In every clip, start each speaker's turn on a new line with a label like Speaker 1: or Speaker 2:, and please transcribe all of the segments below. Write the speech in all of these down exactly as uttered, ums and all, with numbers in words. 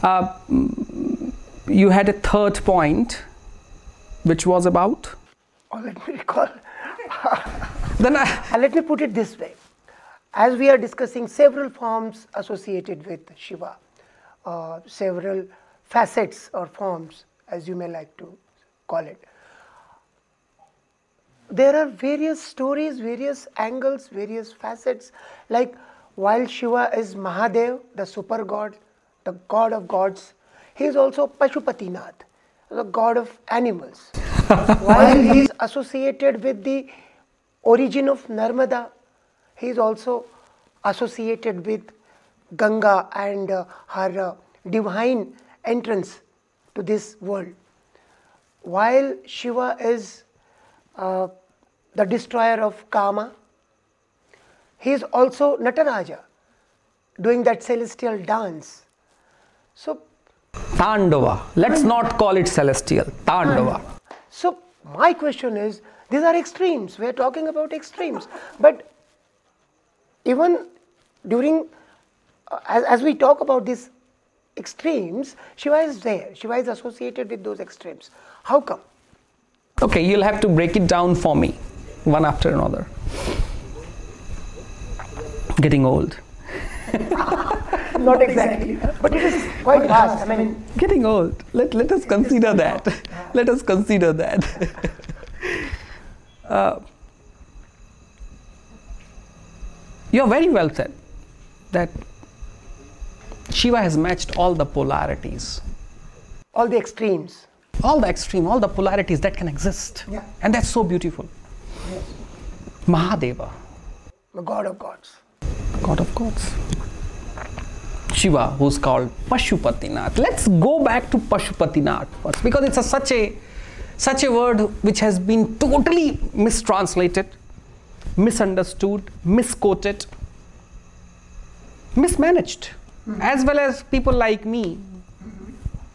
Speaker 1: Uh, you had a third point, which was about?
Speaker 2: Oh, let me recall.
Speaker 1: then I,
Speaker 2: uh, let me put it this way. As we are discussing several forms associated with Shiva, uh, several facets or forms, as you may like to call it, there are various stories, various angles, various facets. Like while Shiva is Mahadev, the super god, the god of gods, he is also Pashupatinath, the god of animals. While he is associated with the origin of Narmada, he is also associated with Ganga and uh, her uh, divine entrance to this world. While Shiva is uh, the destroyer of Kama, he is also Nataraja, doing that celestial dance. So,
Speaker 1: Tandava. Let's not call it celestial. Tandava.
Speaker 2: So, my question is, these are extremes. We are talking about extremes. But even during, uh, as, as we talk about these extremes, Shiva is there. Shiva is associated with those extremes. How come?
Speaker 1: Okay, you'll have to break it down for me, one after another. Getting old.
Speaker 2: Not exactly, but it is quite vast. I mean,
Speaker 1: getting old. Let let us consider that. Let us consider that. uh, you are very well said that Shiva has matched all the polarities,
Speaker 2: all the extremes,
Speaker 1: all the extreme, all the polarities that can exist,
Speaker 2: yeah.
Speaker 1: And that's so beautiful.
Speaker 2: Yes.
Speaker 1: Mahadeva,
Speaker 2: the god of gods,
Speaker 1: god of gods. Shiva, who's called Pashupatinath. Let's go back to Pashupatinath first, because it's a, such a such a word which has been totally mistranslated, misunderstood, misquoted, mismanaged, mm-hmm. as well as people like me. Mm-hmm.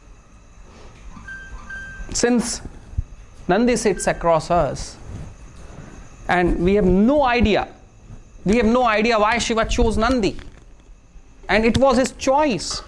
Speaker 1: Since Nandi sits across us, and we have no idea, we have no idea why Shiva chose Nandi. And it was his choice.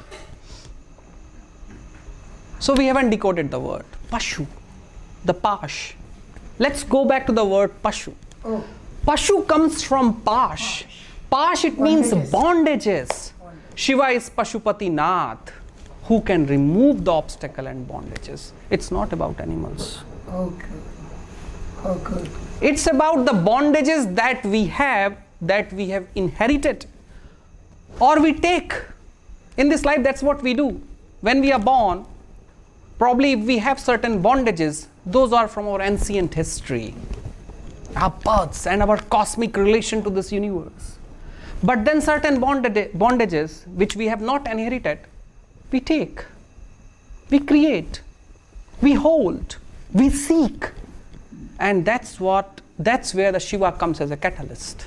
Speaker 1: So we haven't decoded the word. Pashu, the Pash. Let's go back to the word Pashu.
Speaker 2: Oh.
Speaker 1: Pashu comes from Pash. Pash, it means bondages. Shiva is Pashupatinath, who can remove the obstacle and bondages. It's not about animals.
Speaker 2: Okay. Okay.
Speaker 1: It's about the bondages that we have, that we have inherited. Or we take. In this life, that's what we do. When we are born, probably if we have certain bondages, those are from our ancient history, our births and our cosmic relation to this universe. But then certain bondages, which we have not inherited, we take, we create, we hold, we seek. And that's what, that's where the Shiva comes as a catalyst.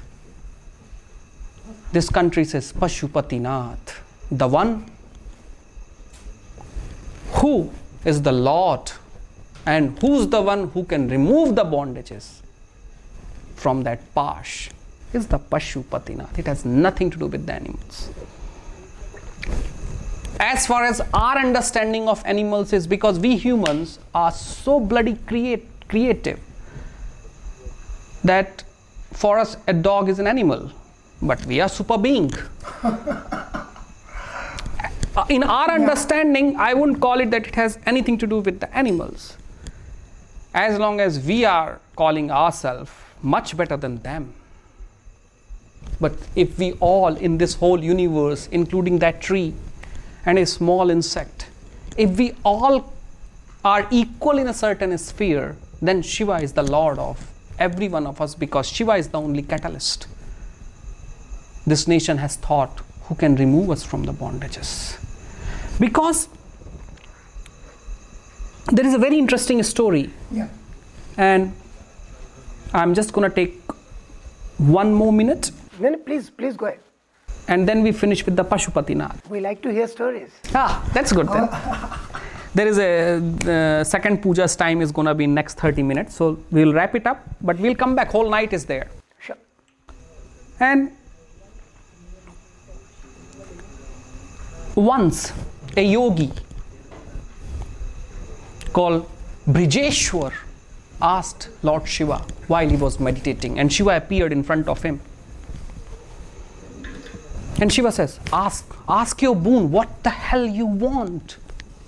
Speaker 1: This country says Pashupatinath, the one who is the Lord and who's the one who can remove the bondages from that Pash is the Pashupatinath. It has nothing to do with the animals. As far as our understanding of animals is, because we humans are so bloody create, creative that for us a dog is an animal. But we are super being. In our understanding, I wouldn't call it that it has anything to do with the animals. As long as we are calling ourselves much better than them. But if we all in this whole universe, including that tree and a small insect, if we all are equal in a certain sphere, then Shiva is the Lord of every one of us, because Shiva is the only catalyst. This nation has thought who can remove us from the bondages. Because there is a very interesting story.
Speaker 2: Yeah.
Speaker 1: And I'm just going to take one more minute.
Speaker 2: Then please, please go ahead.
Speaker 1: And then we finish with the Pashupatinath.
Speaker 2: We like to hear stories.
Speaker 1: Ah, that's good then. There is a uh, second puja's time is going to be in next thirty minutes. So we'll wrap it up, but we'll come back. Whole night is there.
Speaker 2: Sure.
Speaker 1: And once a yogi called Brijeshwar asked Lord Shiva while he was meditating, and Shiva appeared in front of him. And Shiva says, ask, ask your boon, what the hell you want?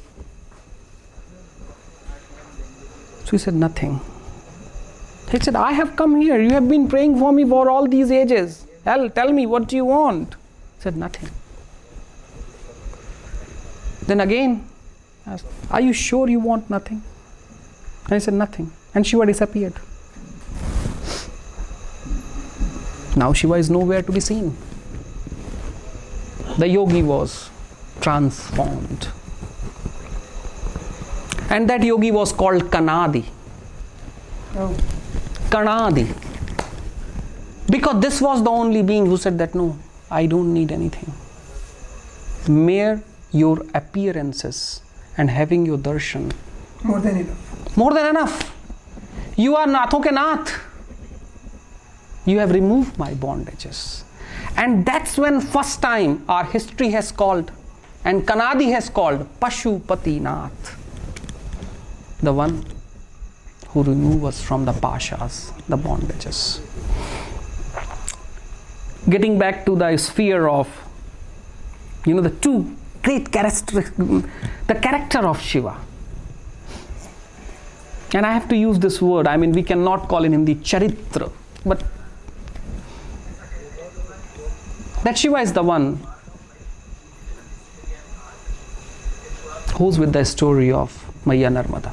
Speaker 1: So he said, nothing. He said, I have come here, you have been praying for me for all these ages. Hell, tell me, what do you want? He said, nothing. Then again, asked, are you sure you want nothing? And he said, nothing. And Shiva disappeared. Now Shiva is nowhere to be seen. The yogi was transformed. And that yogi was called Kanadi.
Speaker 2: Oh.
Speaker 1: Kanadi. Because this was the only being who said that, no, I don't need anything. Mere your appearances and having your darshan.
Speaker 2: More than enough.
Speaker 1: More than enough. You are Nathon ke Nath. You have removed my bondages. And that's when first time our history has called, and Kanadi has called, Pashupati Nath. The one who removes us from the pashas, the bondages. Getting back to the sphere of, you know, the two great characteristics, the character of Shiva. And I have to use this word, I mean, we cannot call in Hindi charitra, but that Shiva is the one who's with the story of Maiya Narmada.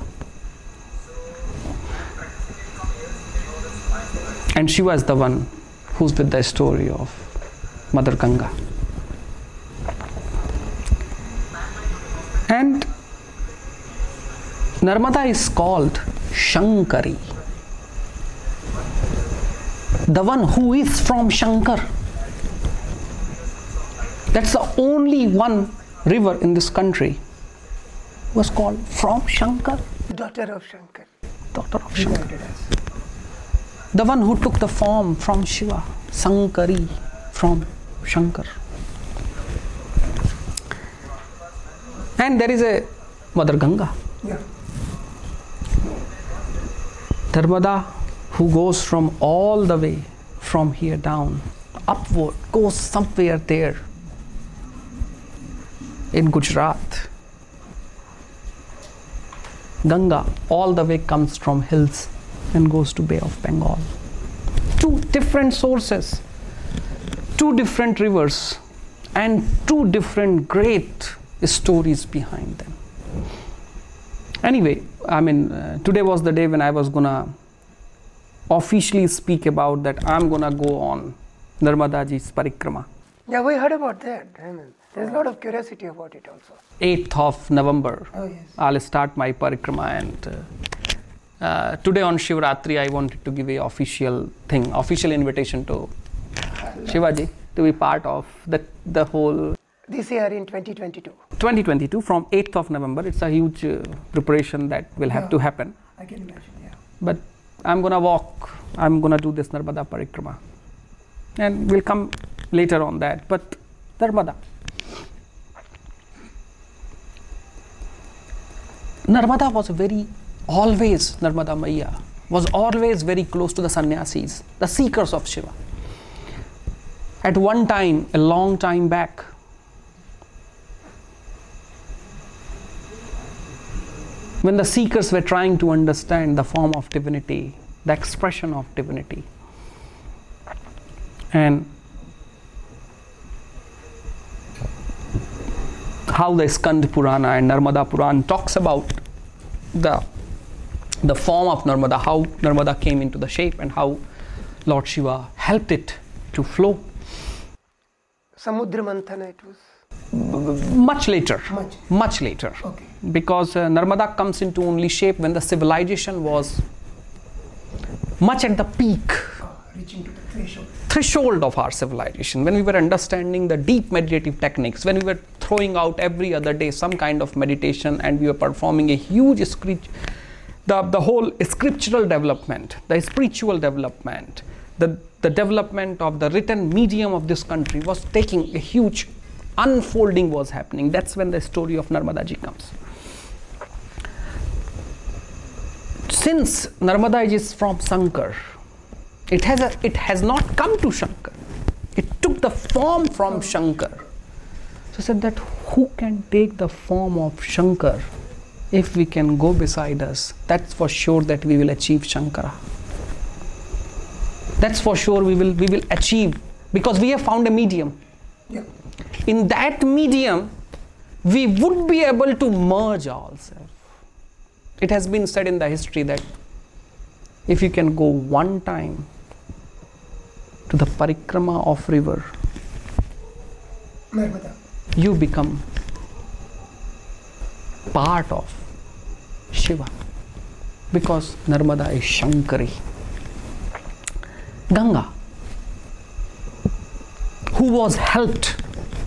Speaker 1: And Shiva is the one who's with the story of Mother Ganga. And Narmada is called Shankari, the one who is from Shankar. That's the only one river in this country was called from Shankar.
Speaker 2: Daughter of Shankar.
Speaker 1: Daughter of Shankar. The one who took the form from Shiva, Sankari from Shankar. And there is a Mother Ganga.
Speaker 2: Yeah.
Speaker 1: Narmada, who goes from all the way from here down, upward, goes somewhere there in Gujarat. Ganga all the way comes from hills and goes to Bay of Bengal. Two different sources, two different rivers, and two different great stories behind them. Anyway, I mean, uh, today was the day when I was gonna officially speak about that I'm gonna go on Narmada Ji's Parikrama.
Speaker 2: Yeah, we heard about that. I mean, there's a lot of curiosity about it also.
Speaker 1: eighth of November,
Speaker 2: Oh, yes.
Speaker 1: I'll start my Parikrama, and uh, uh, today on Shivratri I wanted to give a official thing, official invitation to Shivaji to be part of the, the whole
Speaker 2: This year in twenty twenty-two.
Speaker 1: twenty twenty-two from eighth of November. It's a huge uh, preparation that will have
Speaker 2: Yeah.
Speaker 1: to happen.
Speaker 2: I can imagine, yeah.
Speaker 1: But I'm gonna walk, I'm gonna do this Narmada Parikrama. And we'll come later on that. But Narmada. Narmada was very, always, Narmada Maiya was always very close to the sannyasis, the seekers of Shiva. At one time, a long time back, when the seekers were trying to understand the form of divinity, the expression of divinity, and how the Skand Purana and Narmada Purana talks about the, the form of Narmada, how Narmada came into the shape and how Lord Shiva helped it to flow.
Speaker 2: Samudra Manthana it was.
Speaker 1: Much later,
Speaker 2: Much.
Speaker 1: much later,
Speaker 2: Okay.
Speaker 1: because uh, Narmada comes into only shape when the civilization was much at the peak,
Speaker 2: Uh, reaching to the threshold.
Speaker 1: threshold of our civilization, when we were understanding the deep meditative techniques, when we were throwing out every other day some kind of meditation, and we were performing a huge script, the, the whole scriptural development, the spiritual development, the, the development of the written medium of this country was taking a huge unfolding was happening. That's when the story of Narmada ji comes. Since Narmada is from Shankar, it has, a, it has not come to Shankar. It took the form from Shankar. So said that who can take the form of Shankar? If we can go beside us, that's for sure that we will achieve Shankara. That's for sure we will we will achieve, because we have found a medium.
Speaker 2: Yeah.
Speaker 1: In that medium, we would be able to merge ourselves. It has been said in the history that if you can go one time to the parikrama of river,
Speaker 2: Narmada,
Speaker 1: you become part of Shiva, because Narmada is Shankari. Ganga, who was helped.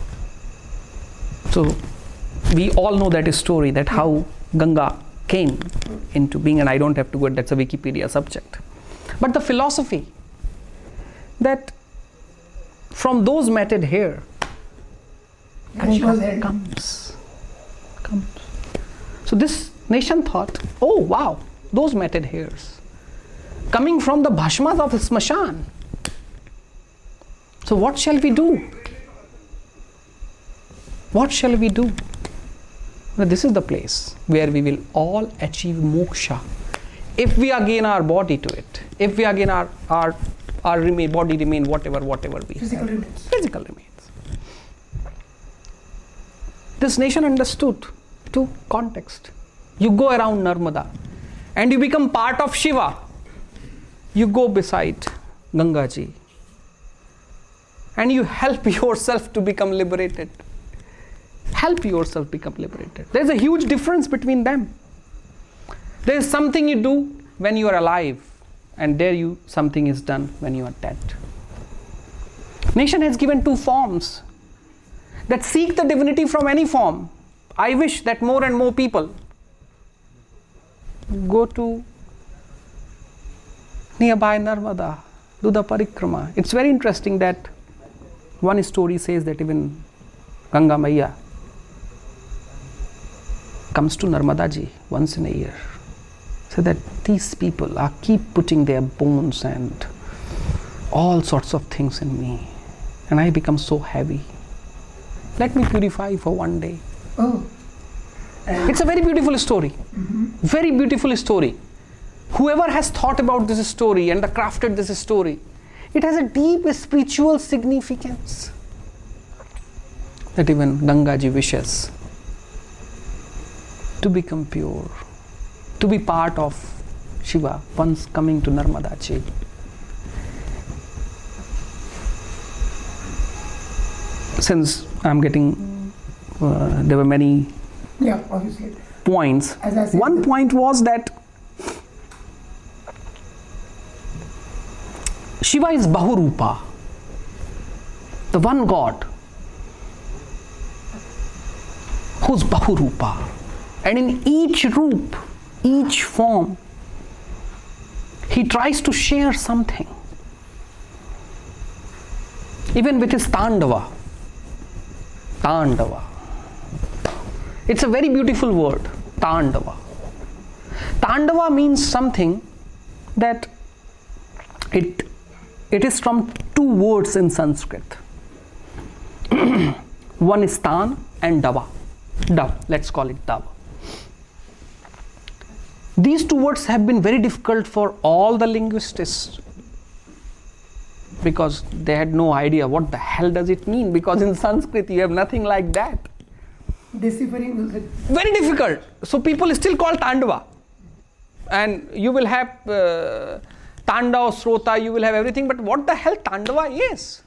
Speaker 1: So we all know that story, that how Ganga came into being, and I don't have to go, that's a Wikipedia subject. But the philosophy that from those matted hair, Ganga comes, comes. So this nation thought, oh wow, those matted hairs coming from the bhashmas of Smashan. So what shall we do? What shall we do? Well, this is the place where we will all achieve moksha. If we again our body to it, if we again our our, our remain, body remain whatever, whatever we
Speaker 2: physical
Speaker 1: have.
Speaker 2: remains.
Speaker 1: Physical remains. This nation understood two context. You go around Narmada and you become part of Shiva. You go beside Ganga ji and you help yourself to become liberated. Help yourself become liberated. There is a huge difference between them. There is something you do when you are alive, and there you something is done when you are dead. Nation has given two forms that seek the divinity from any form. I wish that more and more people go to nearby Narmada, do the parikrama. It's very interesting that one story says that even Ganga Maiya comes to Narmada ji once in a year. So that these people are keep putting their bones and all sorts of things in me, and I become so heavy. Let me purify for one day.
Speaker 2: Oh.
Speaker 1: It's a very beautiful story.
Speaker 2: Mm-hmm.
Speaker 1: Very beautiful story. Whoever has thought about this story and crafted this story, it has a deep spiritual significance. That even Ganga ji wishes to become pure, to be part of Shiva once coming to Narmada ji. Since I'm getting, uh, there were many
Speaker 2: yeah, obviously.
Speaker 1: points.
Speaker 2: As I said,
Speaker 1: One point was that Shiva is Bahurupa, the one God who's Bahurupa. And in each roop, each form, he tries to share something. Even with his Tandava. Tandava. It's a very beautiful word, Tandava. Tandava means something that it, it is from two words in Sanskrit. One is Tan and Dava. Dav, let's call it Dav. These two words have been very difficult for all the linguists because they had no idea what the hell does it mean, because in Sanskrit you have nothing like that.
Speaker 2: Deciphering is
Speaker 1: very difficult. So people still call Tandava, and you will have uh, Tanda or Srota, you will have everything, but what the hell Tandava is?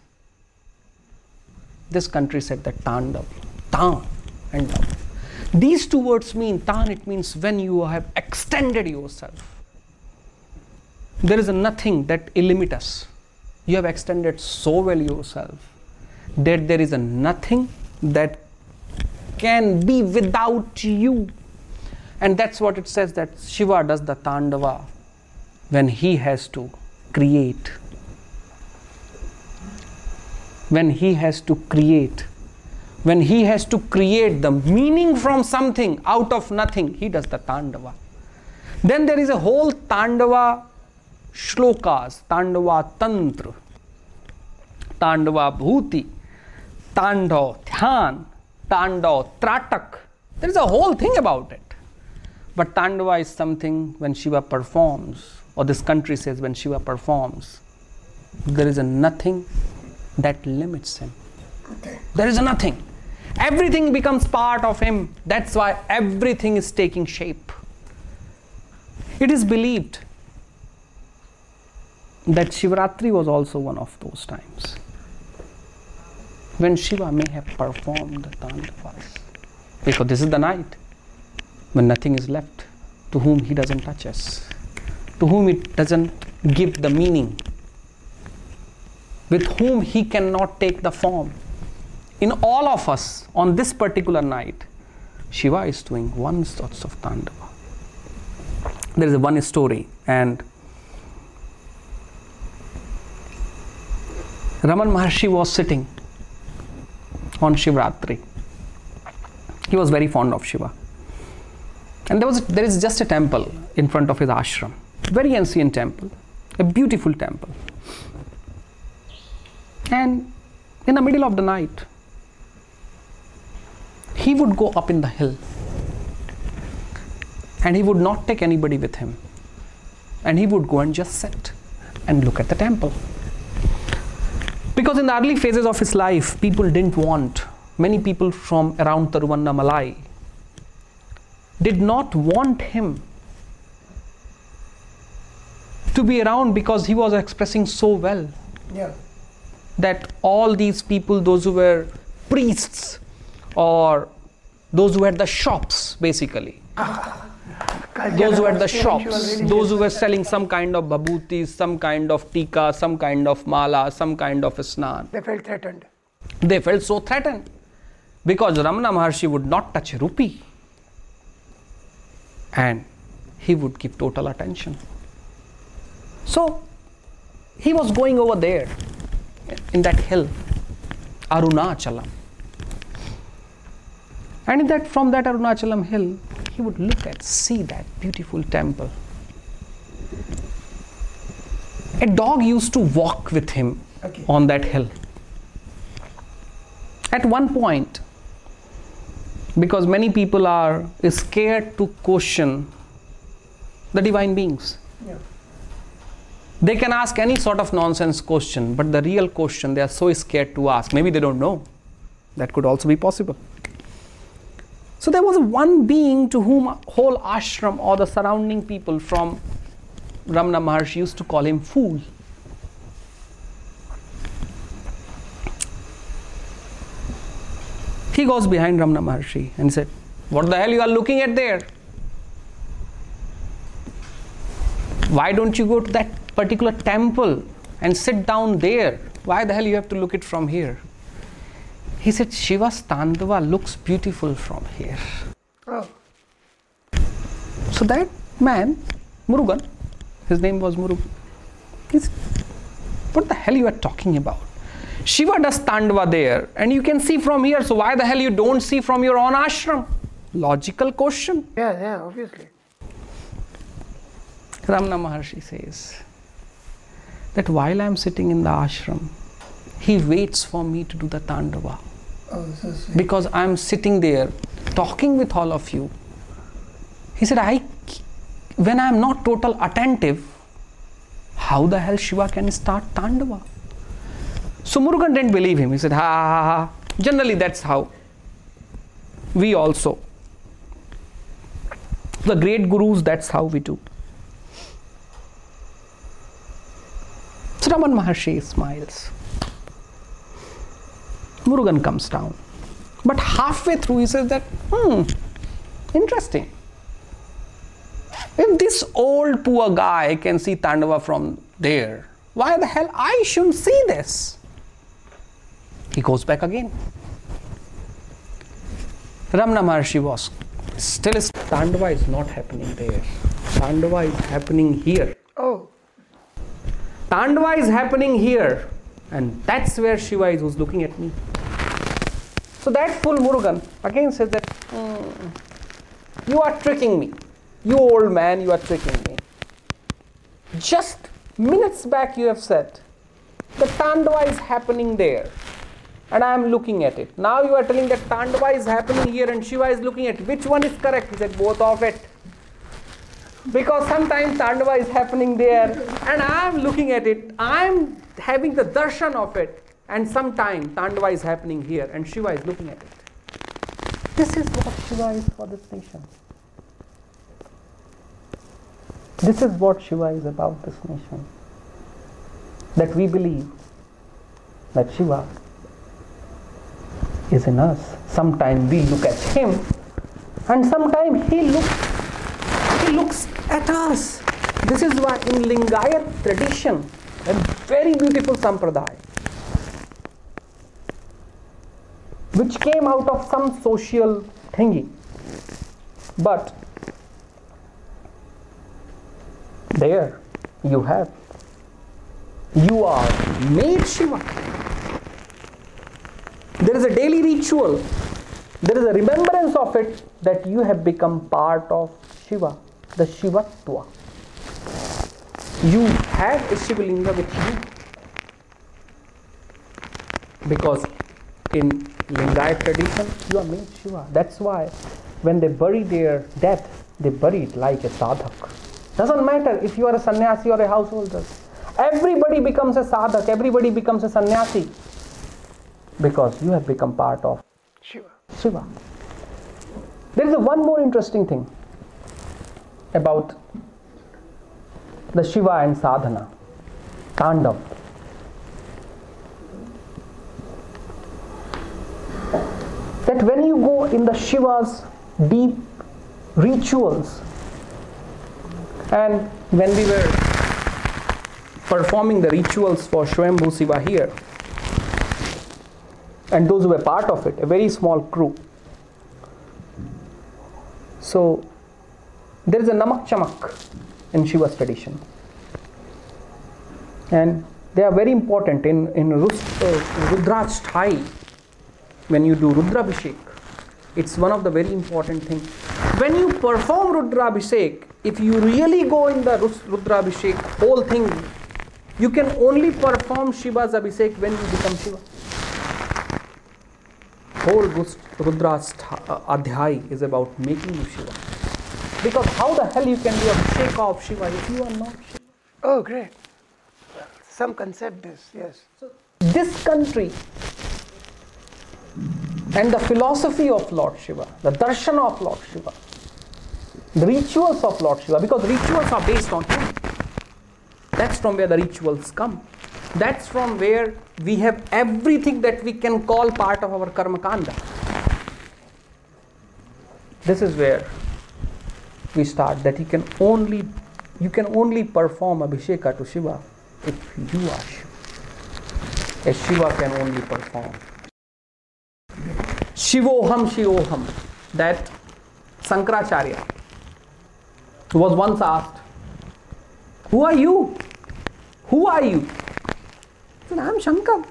Speaker 1: This country said that Tandav, Tan and Dav. These two words mean, Tan, it means when you have extended yourself. There is nothing that limits us. You have extended so well yourself that there is a nothing that can be without you. And that's what it says, that Shiva does the Tandava when he has to create. When he has to create, when he has to create the meaning from something out of nothing, he does the Tandava. Then there is a whole Tandava shlokas, Tandava Tantra, Tandava Bhuti, Tandav Dhyan, Tandav Tratak. There is a whole thing about it. But Tandava is something when Shiva performs, or this country says when Shiva performs, there is a nothing that limits him. Okay. There is a nothing. Everything becomes part of him. That's why everything is taking shape. It is believed that Shivratri was also one of those times when Shiva may have performed the Tandavas. Because this is the night when nothing is left, to whom he doesn't touch us, to whom it doesn't give the meaning, with whom he cannot take the form. In all of us, on this particular night, Shiva is doing one sorts of Tandava. There is one story, and Raman Maharshi was sitting on Shivratri. He was very fond of Shiva. And there was there is just a temple in front of his ashram. Very ancient temple, a beautiful temple. And in the middle of the night, he would go up in the hill and he would not take anybody with him. And he would go and just sit and look at the temple. Because in the early phases of his life, people didn't want, many people from around Tiruvannamalai did not want him to be around because he was expressing so well.
Speaker 2: Yeah.
Speaker 1: That all these people, those who were priests or those who had the shops basically, those who had the shops, those who were selling some kind of babhutis, some kind of tika, some kind of mala, some kind of snan.
Speaker 2: They felt threatened.
Speaker 1: They felt so threatened because Ramana Maharshi would not touch a rupee and he would give total attention. So he was going over there in that hill, Arunachalam. And in that, from that Arunachalam hill, he would look at, see that beautiful temple. A dog used to walk with him okay. on that hill. At one point, because many people are scared to question the divine beings. Yeah. They can ask any sort of nonsense question, but the real question they are so scared to ask. Maybe they don't know. That could also be possible. So there was one being to whom whole ashram or the surrounding people from Ramana Maharshi used to call him fool. He goes behind Ramana Maharshi and said, "What the hell you are looking at there? Why don't you go to that particular temple and sit down there? Why the hell you have to look it from here?" He said, "Shiva's Tandava looks beautiful from here." Oh. So that man, Murugan, his name was Murugan, he said, "What the hell you are talking about? Shiva does Tandava there and you can see from here, so why the hell you don't see from your own ashram?" Logical question.
Speaker 2: Yeah, yeah, obviously.
Speaker 1: Ramana Maharshi says that while I am sitting in the ashram, he waits for me to do the Tandava.
Speaker 2: Oh, so sweet.
Speaker 1: Because I am sitting there talking with all of you. He said, I, when I am not total attentive, how the hell Shiva can start Tandava? So Murugan didn't believe him. He said, ha ha ha. Generally that's how we also. The great gurus, that's how we do. So Raman Maharshi smiles. Murugan comes down. But halfway through he says that, hmm, interesting. If this old poor guy can see Tandava from there, why the hell I shouldn't see this? He goes back again. Ramana Maharshi was still, Tandava is not happening there. Tandava is happening here.
Speaker 2: Oh.
Speaker 1: Tandava is happening here. And that's where Shiva is, who's looking at me. So that fool Murugan again says that, mm, you are tricking me. You old man, you are tricking me. Just minutes back you have said, the Tandava is happening there. And I am looking at it. Now you are telling that Tandava is happening here and Shiva is looking at it. Which one is correct? He said, both of it. Because sometimes Tandava is happening there and I am looking at it. I am having the darshan of it. And sometimes Tandava is happening here and Shiva is looking at it. This is what Shiva is for this nation. This is what Shiva is about this nation. That we believe that Shiva is in us. Sometimes we look at him and sometimes he looks he looks at us. This is why in Lingayat tradition, a very beautiful sampradaya, which came out of some social thingy, but there you have, you are made Shiva. There is a daily ritual, there is a remembrance of it, that you have become part of Shiva, the Shivatva. You have a Shivalinga with you. Because in Lingayat tradition, you are made Shiva. That's why when they bury their dead, they bury it like a sadhak. Doesn't matter if you are a sannyasi or a householder. Everybody becomes a sadhak, everybody becomes a sannyasi. Because you have become part of
Speaker 2: Shiva.
Speaker 1: Shiva. There is a one more interesting thing about the Shiva and sadhana, Tandav. That when you go in the Shiva's deep rituals, and when we were performing the rituals for Swayambhu Shiva here, and those who were part of it, a very small crew. So there is a Namak Chamak in Shiva's tradition, and they are very important in in Rus- uh, Rudrasthai. When you do Rudrabhishek, it's one of the very important things. When you perform Rudrabhishek, if you really go in the Rudrabhishek whole thing, you can only perform Shiva's Abhishek when you become Shiva. Whole Rudra's Adhyay is about making you Shiva. Because how the hell you can be a Abhishek of Shiva if you are not Shiva?
Speaker 2: Oh, great. Some concept is, yes.
Speaker 1: So this country and the philosophy of Lord Shiva, the darshan of Lord Shiva, the rituals of Lord Shiva, because rituals are based on him. That's from where the rituals come. That's from where we have everything that we can call part of our karma kanda. This is where we start, that you can only you can only perform Abhisheka to Shiva if you are Shiva. A Shiva can only perform. Shivoham Shivoham, that Sankaracharya was once asked, who are you? Who are you? He said, I am Shankar.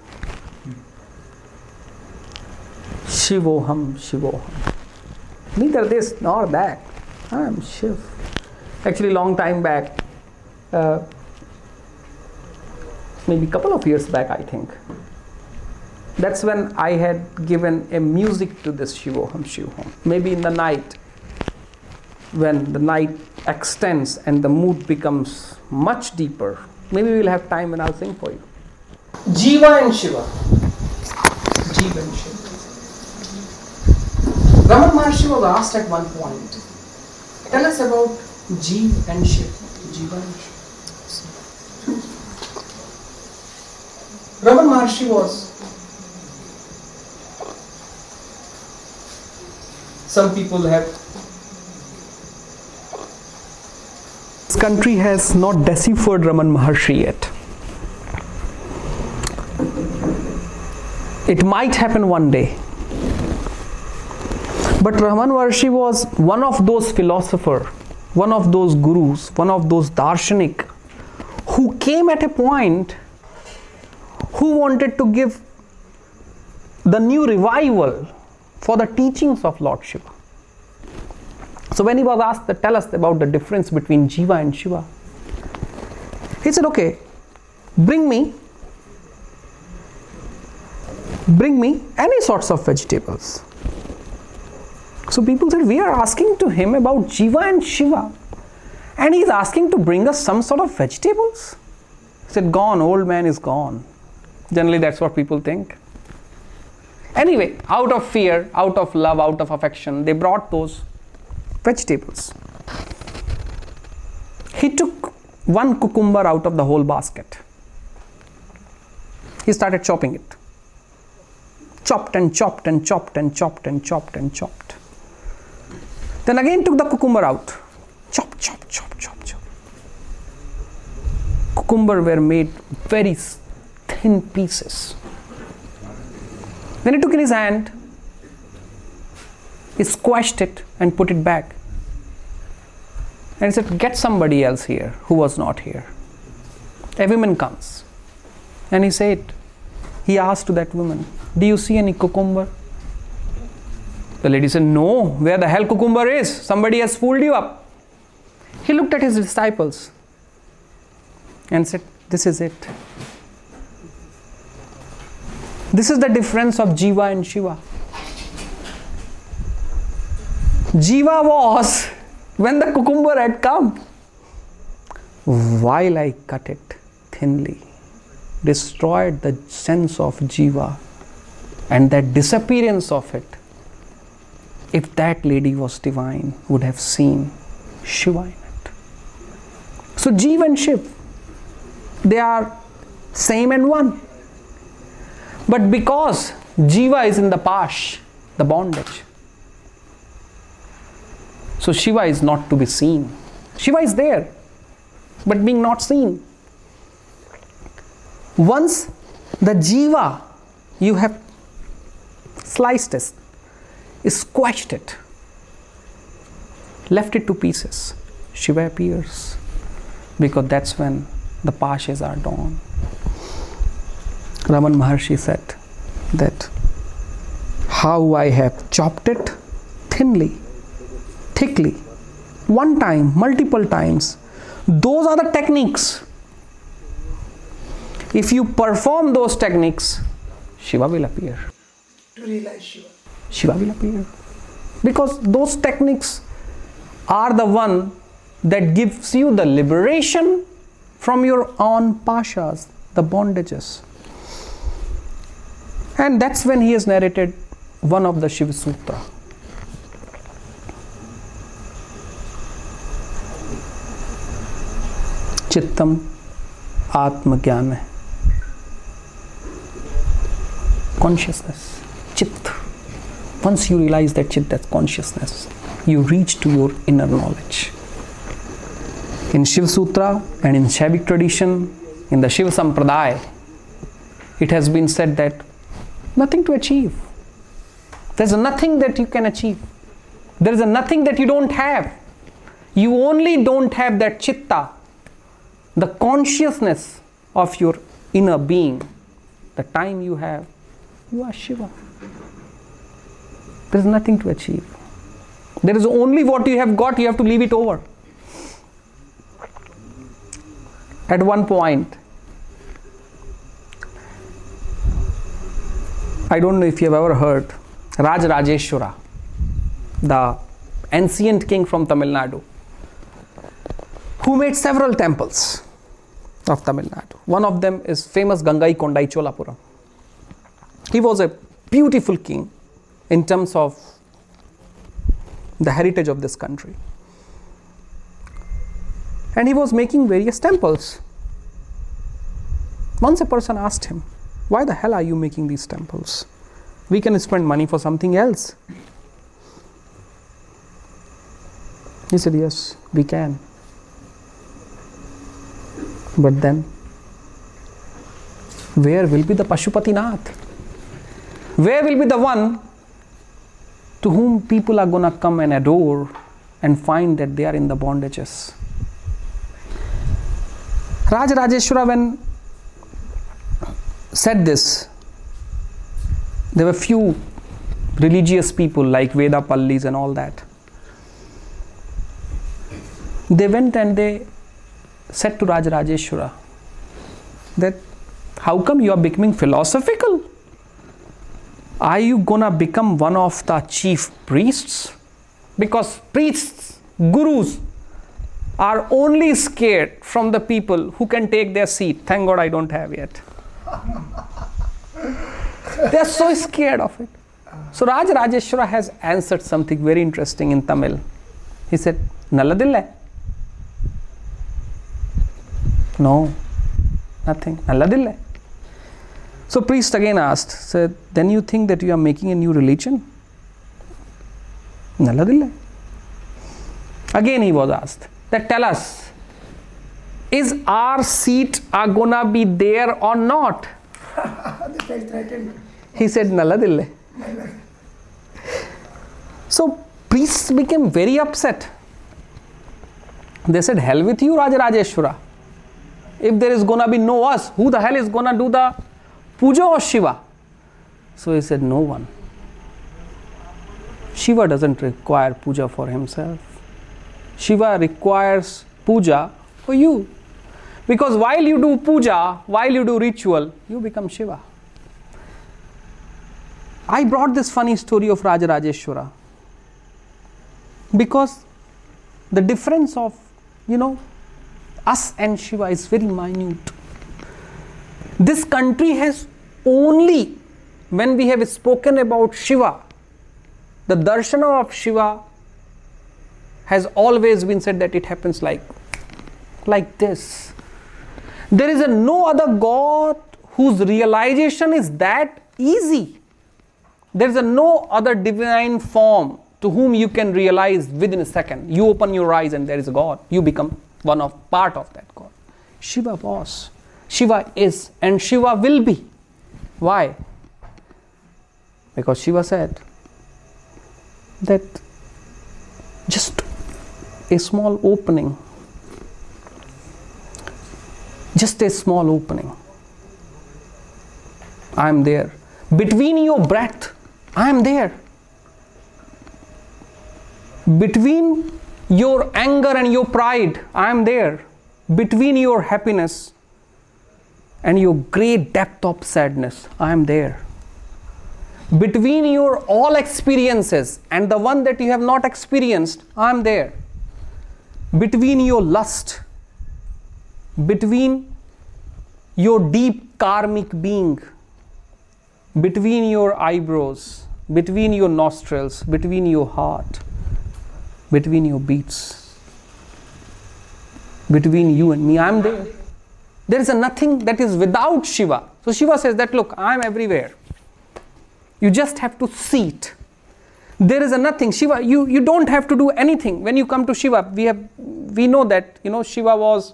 Speaker 1: Shivoham Shivoham. Neither this nor that. I am Shiv. Actually, long time back, uh, maybe a couple of years back, I think. That's when I had given a music to this Shivoham Shivoham. Maybe in the night, when the night extends and the mood becomes much deeper. Maybe we'll have time and I'll sing for you. Jiva and Shiva. Jiva and Shiva. Raman Maharshi was asked at one point, tell us about Jiva and Shiva. Jiva and Shiva. Raman Maharshi was, some people have, this country has not deciphered Raman Maharshi yet. It might happen one day. But Raman Maharshi was one of those philosophers, one of those gurus, one of those darshanik who came at a point who wanted to give the new revival for the teachings of Lord Shiva. So when he was asked to tell us about the difference between Jiva and Shiva, he said, okay, bring me, bring me any sorts of vegetables. So people said, we are asking to him about Jiva and Shiva, and he is asking to bring us some sort of vegetables. He said, gone, old man is gone. Generally that's what people think. Anyway, out of fear, out of love, out of affection, they brought those vegetables. He took one cucumber out of the whole basket. He started chopping it. Chopped and chopped and chopped and chopped and chopped and chopped. Then again took the cucumber out. Chop, chop, chop, chop, chop. Cucumber were made very thin pieces. Then he took in his hand, he squashed it and put it back. And he said, get somebody else here who was not here. A woman comes. And he said, he asked to that woman, do you see any cucumber? The lady said, no, where the hell cucumber is? Somebody has fooled you up. He looked at his disciples and said, this is it. This is the difference of Jiva and Shiva. Jiva was when the cucumber had come, while I cut it thinly, destroyed the sense of Jiva and that disappearance of it. If that lady was divine, would have seen Shiva in it. So Jiva and Shiv, they are same and one. But because Jiva is in the Pash, the bondage, so Shiva is not to be seen. Shiva is there, but being not seen. Once the Jiva, you have sliced it, squashed it, left it to pieces, Shiva appears, because that's when the Pashas are dawn. Raman Maharshi said that how I have chopped it thinly, thickly, one time, multiple times. Those are the techniques. If you perform those techniques, Shiva will appear.
Speaker 2: To realize Shiva.
Speaker 1: Shiva will appear. Because those techniques are the one that gives you the liberation from your own pashas, the bondages. And that's when he has narrated one of the Shiva Sutra. Chittam Atma Jnana. Consciousness. Chit. Once you realize that Chit, that's consciousness, you reach to your inner knowledge. In Shiva Sutra and in Shaivic tradition, in the Shiva Sampradaya, it has been said that nothing to achieve. There's nothing that you can achieve. There is a nothing that you don't have. You only don't have that chitta, the consciousness of your inner being. The time you have, you are Shiva. There is nothing to achieve. There is only what you have got, you have to leave it over. At one point, I don't know if you have ever heard, Rajarajeshwara, the ancient king from Tamil Nadu, who made several temples of Tamil Nadu. One of them is famous Gangai Kondai Cholapuram. He was a beautiful king in terms of the heritage of this country. And he was making various temples. Once a person asked him, why the hell are you making these temples? We can spend money for something else. He said, yes, we can. But then, where will be the Pashupatinath? Where will be the one to whom people are going to come and adore and find that they are in the bondages? Rajarajeshwara, when said this, there were few religious people like Vedapallis and all that. They went and they said to Rajarajeshwara that, how come you are becoming philosophical? Are you gonna become one of the chief priests? Because priests, gurus, are only scared from the people who can take their seat. Thank God I don't have yet. They are so scared of it. So Rajarajeshwara has answered something very interesting in Tamil. He said, Nalladille? No, nothing. Nalladille. So priest again asked, said, then you think that you are making a new religion? Nalladille. Again he was asked, that tell us, is our seat are gonna be there or not?
Speaker 2: They felt threatened.
Speaker 1: He said, Nalladille. So priests became very upset. They said, hell with you, Rajarajeshwara. If there is gonna be no us, who the hell is gonna do the puja of Shiva? So he said, no one. Shiva doesn't require puja for himself. Shiva requires puja for you. Because while you do puja, while you do ritual, you become Shiva. I brought this funny story of Rajarajeshwara because the difference of, you know, us and Shiva is very minute. This country has only, when we have spoken about Shiva, the darshana of Shiva has always been said that it happens like, like this. There is a no other God whose realization is that easy. There is a no other divine form to whom you can realize within a second. You open your eyes and there is a God. You become one of part of that God. Shiva was, Shiva is, and Shiva will be. Why? Because Shiva said that just a small opening, just a small opening, I am there. Between your breath, I am there. Between your anger and your pride, I am there. Between your happiness and your great depth of sadness, I am there. Between your all experiences and the one that you have not experienced, I am there. Between your lust, between your deep karmic being, between your eyebrows, between your nostrils, between your heart, between your beats, between you and me, I am there. There is a nothing that is without Shiva. So Shiva says that, look, I am everywhere. You just have to see it. There is a nothing. Shiva, you, you don't have to do anything. When you come to Shiva, we have we know that, you know, Shiva was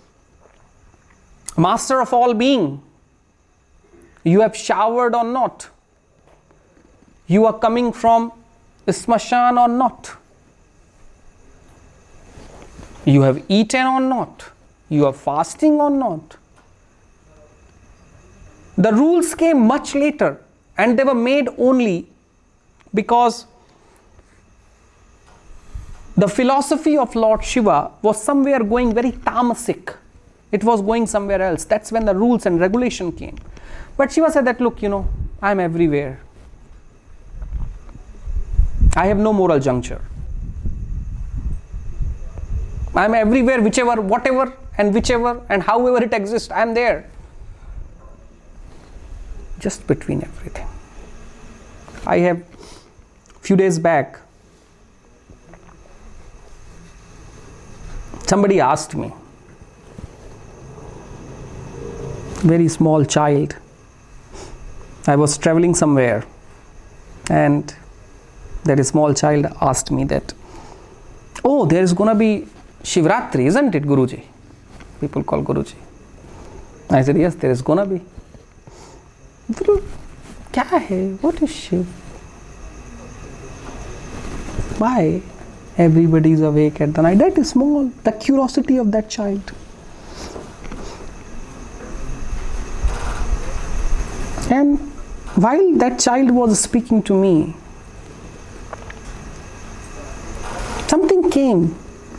Speaker 1: master of all being. You have showered or not. You are coming from Smashan or not. You have eaten or not. You are fasting or not. The rules came much later and they were made only because the philosophy of Lord Shiva was somewhere going very tamasic. It was going somewhere else. That's when the rules and regulation came. But Shiva said that, look, you know, I am everywhere. I have no moral juncture. I am everywhere, whichever, whatever, and whichever, and however it exists, I am there. Just between everything. I have, few days back, somebody asked me, very small child, I was traveling somewhere, and that small child asked me that, oh, there is going to be Shivratri, isn't it, Guruji? People call Guruji. I said, yes, there is going to be. Kya hai? What is Shiv? Why? Everybody is awake at the night. That is small. The curiosity of that child. And while that child was speaking to me, Something came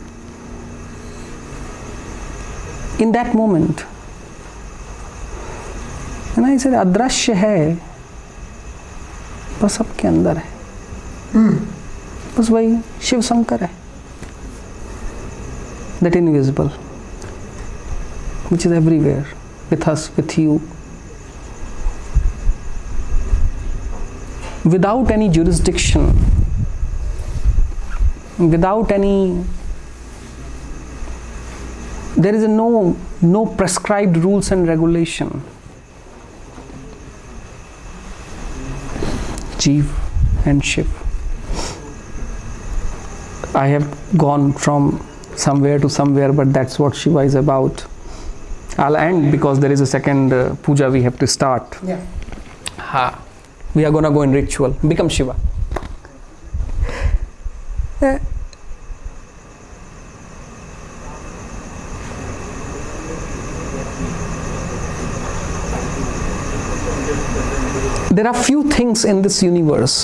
Speaker 1: in that moment. And I said, अदृश्य है, बस सबके अंदर है. बस वही शिव शंकर है. That invisible, which is everywhere, with us, with you. Without any jurisdiction, without any, there is a no, no prescribed rules and regulation. Jeev and Shiv. I have gone from somewhere to somewhere, but that's what Shiva is about. I'll end because there is a second uh, puja we have to start.
Speaker 2: Yeah.
Speaker 1: Ha. We are gonna go in ritual. Become Shiva. Uh, there are few things in this universe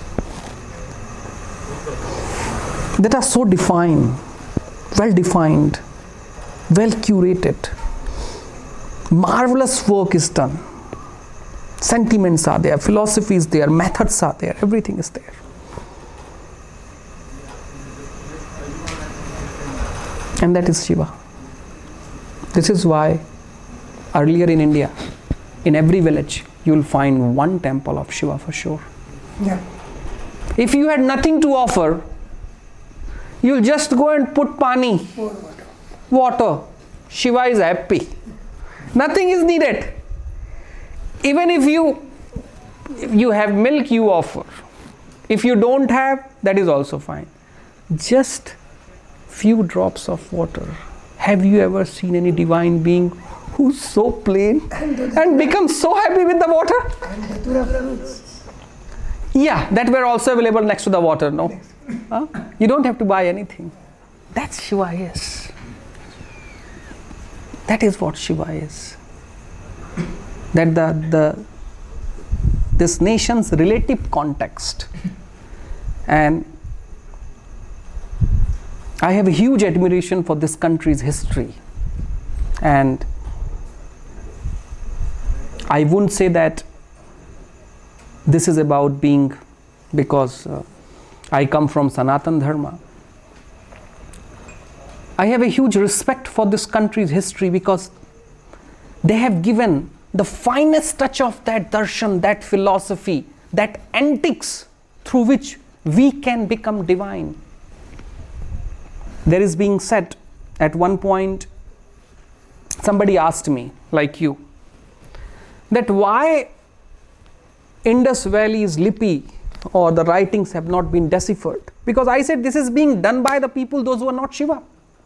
Speaker 1: that are so defined, well defined, well curated. Marvelous work is done. Sentiments are there, philosophy is there, methods are there, everything is there. And that is Shiva. This is why earlier in India, in every village, you will find one temple of Shiva for sure.
Speaker 2: Yeah.
Speaker 1: If you had nothing to offer, you'll just go and put pani,
Speaker 2: Water.
Speaker 1: water. Shiva is happy. Nothing is needed. Even if you if you have milk, you offer. If you don't have, that is also fine. Just few drops of water. Have you ever seen any divine being who's so plain and, and becomes so happy with the water?
Speaker 2: And Datura fruits.
Speaker 1: Yeah, that were also available next to the water, no? Huh? You don't have to buy anything. That's Shiva is. That is what Shiva is. That the, the this nation's relative context. And I have a huge admiration for this country's history. And I wouldn't say that this is about being, because uh, I come from Sanatan Dharma. I have a huge respect for this country's history because they have given the finest touch of that darshan, that philosophy, that antics through which we can become divine. There is being said at one point, somebody asked me, like you, that why Indus Valley is lippy or the writings have not been deciphered. Because I said this is being done by the people, those who are not Shiva.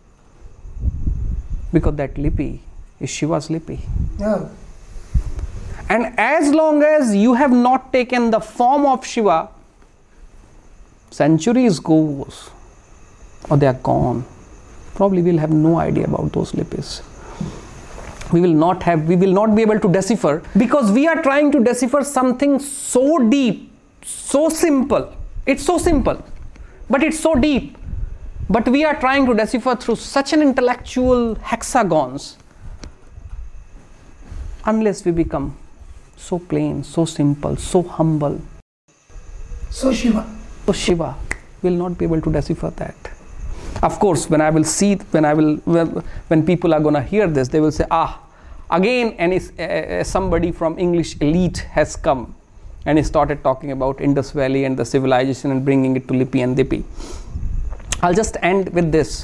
Speaker 1: Because that lippy is Shiva's lippy.
Speaker 2: Yeah.
Speaker 1: And as long as you have not taken the form of Shiva, centuries goes or they are gone. Probably we'll have no idea about those lipis. We will not have, we will not be able to decipher because we are trying to decipher something so deep, so simple. It's so simple, but it's so deep. But we are trying to decipher through such an intellectual hexagons. Unless we become so plain, so simple, so humble.
Speaker 2: So Shiva.
Speaker 1: So Shiva will not be able to decipher that. Of course, when I will see, when I will, when people are going to hear this, they will say, ah, again, and is, uh, somebody from English elite has come and he started talking about Indus Valley and the civilization and bringing it to Lipi and Dipi. I'll just end with this.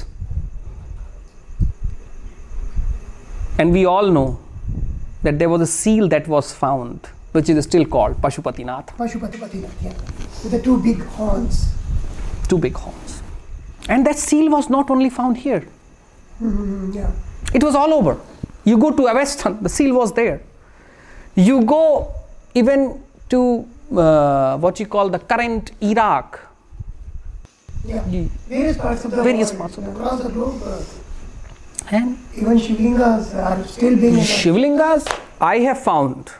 Speaker 1: And we all know that there was a seal that was found, which is still called Pashupatinath.
Speaker 2: Pashupatinath, yeah. With the two big horns.
Speaker 1: Two big horns. And that seal was not only found here.
Speaker 2: Mm-hmm, yeah.
Speaker 1: It was all over. You go to Avestan, the seal was there. You go even to uh, what you call the current Iraq.
Speaker 2: Yeah. Various parts of the
Speaker 1: various
Speaker 2: world,
Speaker 1: parts of the world.
Speaker 2: across the globe. Uh,
Speaker 1: And
Speaker 2: even Shivlingas are still being.
Speaker 1: Shivlingas, I have found.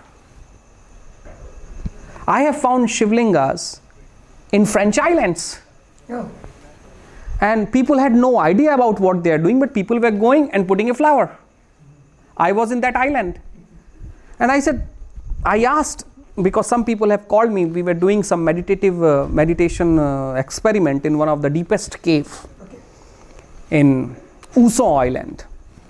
Speaker 1: I have found Shivlingas in French islands.
Speaker 2: Yeah.
Speaker 1: And people had no idea about what they are doing, but people were going and putting a flower. I was in that island. And I said, I asked, because some people have called me, we were doing some meditative uh, meditation uh, experiment in one of the deepest cave okay. in Uso Island.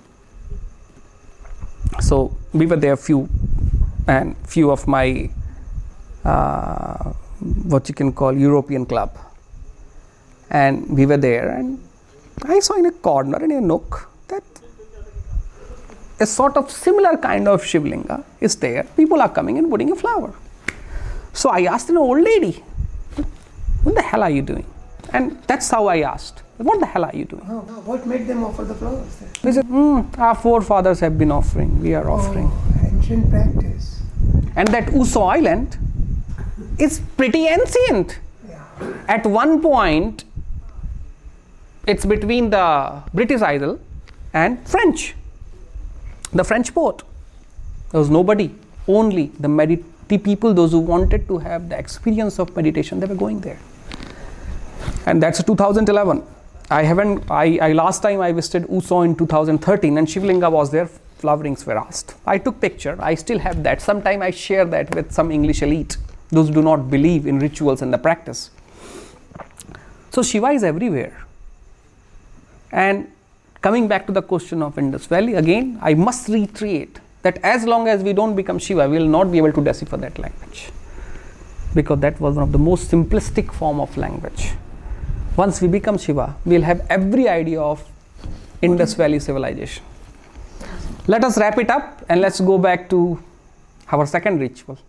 Speaker 1: So we were there few, and few of my, uh, what you can call European club. And we were there, and I saw in a corner, in a nook, that a sort of similar kind of Shivlinga is there. People are coming and putting a flower. So I asked an old lady, what the hell are you doing? And that's how I asked, what the hell are you doing?
Speaker 2: Oh, what made them offer the flowers then?
Speaker 1: They said, mm, our forefathers have been offering, we are offering.
Speaker 2: Oh, ancient practice.
Speaker 1: And that Uso Island is pretty ancient.
Speaker 2: Yeah.
Speaker 1: At one point, it's between the British Isle and French, the French port. There was nobody, only the medit- the people, those who wanted to have the experience of meditation, they were going there. And that's two thousand eleven. I haven't, I, I last time I visited Uso in two thousand thirteen, and Shivlinga was there, flowerings were asked. I took picture, I still have that. Sometime I share that with some English elite, those who do not believe in rituals and the practice. So Shiva is everywhere. And coming back to the question of Indus Valley, again, I must reiterate that as long as we don't become Shiva, we will not be able to decipher that language. Because that was one of the most simplistic form of language. Once we become Shiva, we will have every idea of Indus Valley civilization. Let us wrap it up and let's go back to our second ritual.